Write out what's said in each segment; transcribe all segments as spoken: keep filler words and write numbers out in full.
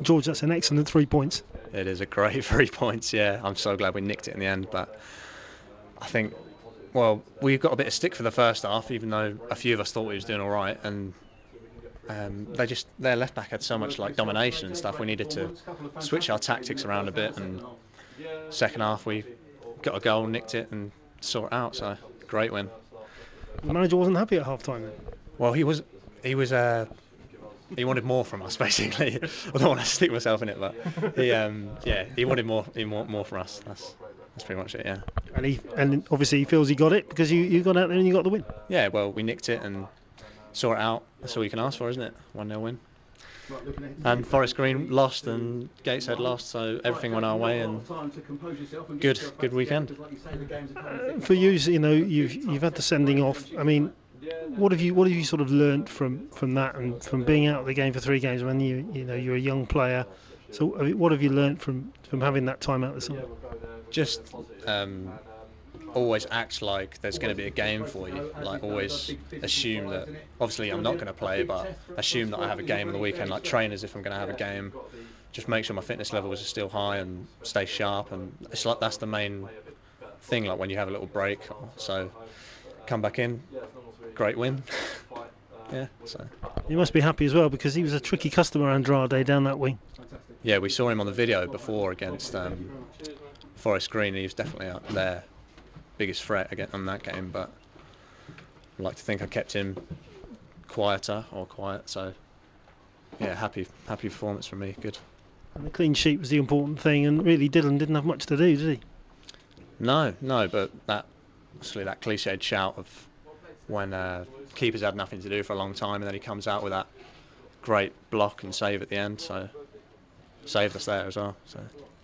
George, that's an excellent three points. It is a great three points, yeah. I'm so glad we nicked it in the end, but I think, well, we got a bit of stick for the first half, even though a few of us thought we was doing all right, and um, they just their left back had so much like domination and stuff. We needed to switch our tactics around a bit, and second half we got a goal, nicked it, and saw it out. So great win. The manager wasn't happy at half time then. Well, he was, he was. Uh, He wanted more from us, basically. I don't want to stick myself in it, but he, um, yeah, he wanted more. He wanted more from us. That's that's pretty much it, yeah. And he, and obviously he feels he got it because you, you got out there and you got the win. Yeah, well, we nicked it and saw it out. That's all you can ask for, isn't it? one nil win. And Forest Green lost and Gateshead lost, so everything went our way, and good, good weekend. Uh, for you, you know, you've you've had the sending off. I mean, what have you what have you sort of learnt from, from that and from being out of the game for three games when you you know you're a young player? So what have you learnt from, from having that time out the side? Just um, always act like there's going to be a game for you. Like always assume that. Obviously, I'm not going to play, but assume that I have a game on the weekend. Like train as if I'm going to have a game. Just make sure my fitness levels are still high and stay sharp. And it's like that's the main thing. Like when you have a little break, so come back in. Great win. Yeah, so. You must be happy as well because he was a tricky customer, Andrade, down that wing. Yeah, we saw him on the video before against um, Forest Green, and he was definitely up there, biggest threat again on that game. But I'd like to think I kept him quieter or quiet. So yeah, happy, happy performance from me. Good. And the clean sheet was the important thing, and really Dylan didn't have much to do, did he? No, no, but that obviously that cliched shout of when uh, keepers had nothing to do for a long time, and then he comes out with that great block and save at the end, so saved us there as well. So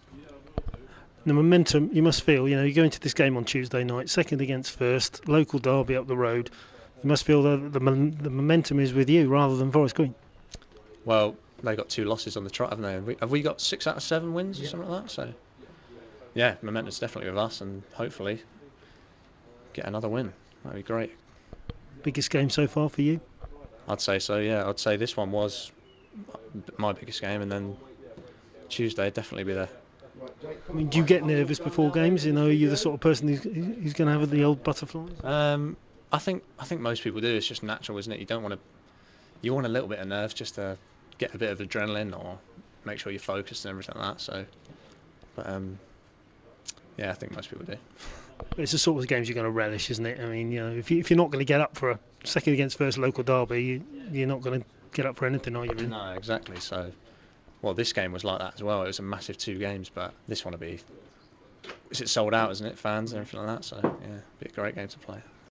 the momentum you must feel, you know, you go into this game on Tuesday night, second against first, local derby up the road. You must feel that the, the momentum is with you rather than Forest Green. Well, they got two losses on the trot, haven't they? Have we, have we got six out of seven wins or yeah. something like that? So yeah, momentum's definitely with us, and hopefully get another win. That'd be great. Biggest game so far for you? I'd say so, yeah. I'd say this one was my biggest game, and then Tuesday would definitely be there. I mean, do you get nervous before games? You know, are you the sort of person who's, who's going to have the old butterflies? Um, I think I think most people do. It's just natural, isn't it? You don't want to. You want a little bit of nerves just to get a bit of adrenaline or make sure you're focused and everything like that. So, but um, yeah, I think most people do. It's the sort of games you're going to relish, isn't it? I mean, you know, if, you, if you're not going to get up for a second against first local derby, you, you're not going to get up for anything, are you? Really? No, exactly. So, well, this game was like that as well. It was a massive two games, but this one will be. Is it sold out, isn't it? Fans and everything like that. So, yeah, be a great game to play.